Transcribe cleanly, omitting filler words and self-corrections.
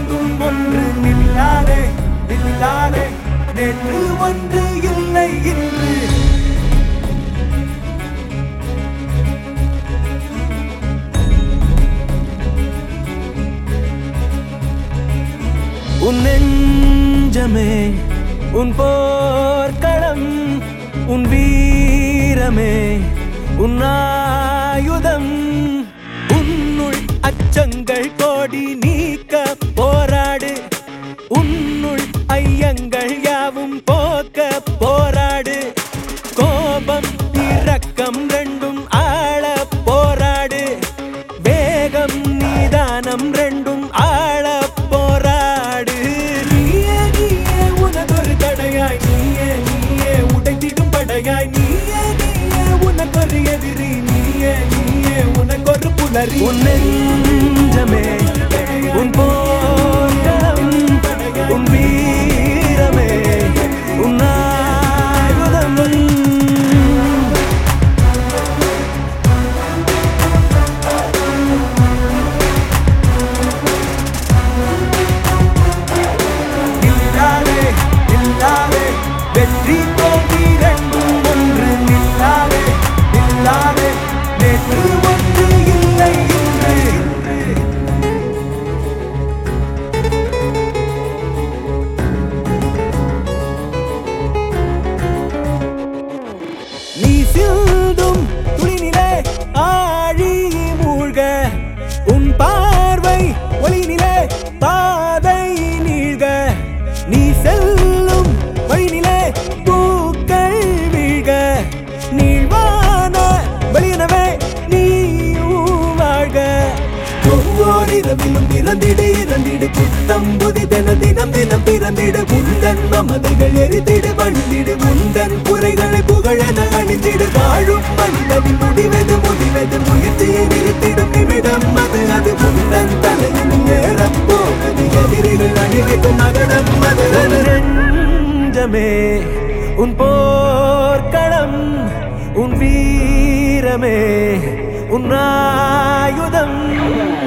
இரண்டும் ஒன்று நில்லாதே நில்லாதே நேற்று ஒன்று இல்லை இன்று உன் நெஞ்சமே உன் போர்க்களம் உன் வீரமே உன் ஆயுதம் உன்னுள் அச்சங்கள் கோடி நீக்க போராடு உன்னுள் ஐயங்கள் யாவும் போக்க போராடு கோபம் இரக்கம் ரெண்டும் ஆள போராடு வேகம் நிதானம் ரெண்டும் ஆள போராடு நீயே நீயே உனக்கொரு தடையாய் நீயே நீயே உடைத்திடும் படையாய் நீயே நீயே உனக்கொரு எதிரி நீயே நீயே உனக்கொரு புலரி உன் நெஞ்சமே உன் போர்க்களம் உன் வீரமே உன் ஆயுதம் நில்லாதே நில்லாதே வெற்றி தோல்வி இரண்டும் ஒன்று நில்லாதே நில்லாதே நேற்று ஒன்று இல்லை இன்று நீ சிந்தும் துளிநிலே ஆழி மூழ்க உன் பார்வை ஒளிநிலே பாதை நீழ்க நீ செல்லும் வழிநிலே பூக்கள் வீழ்க நீழ்வான வெளியனவே நீ வாழ்க ஒவ்வொரு இரவிலும் பிறந்திடு இறந்திடு புத்தம் புதிதென தினம் தினம் பிறந்திடு உந்தன் மமதைகள் எரித்திடு வழிந்திடு உந்தன் குறைகளை புகழென அணிந்திடு வாழும் மனிதனின் முடிவது முடிவது முயற்சியை நிறுத்திடும் நிமிடம் அது அது உந்தன் தலையில் ஏறப்போவது எதிரிகள் அணிவிக்கும் மகடம் அது நெஞ்சமே உன் போர்க்களம் உன் வீரமே உன் ஆயுதம்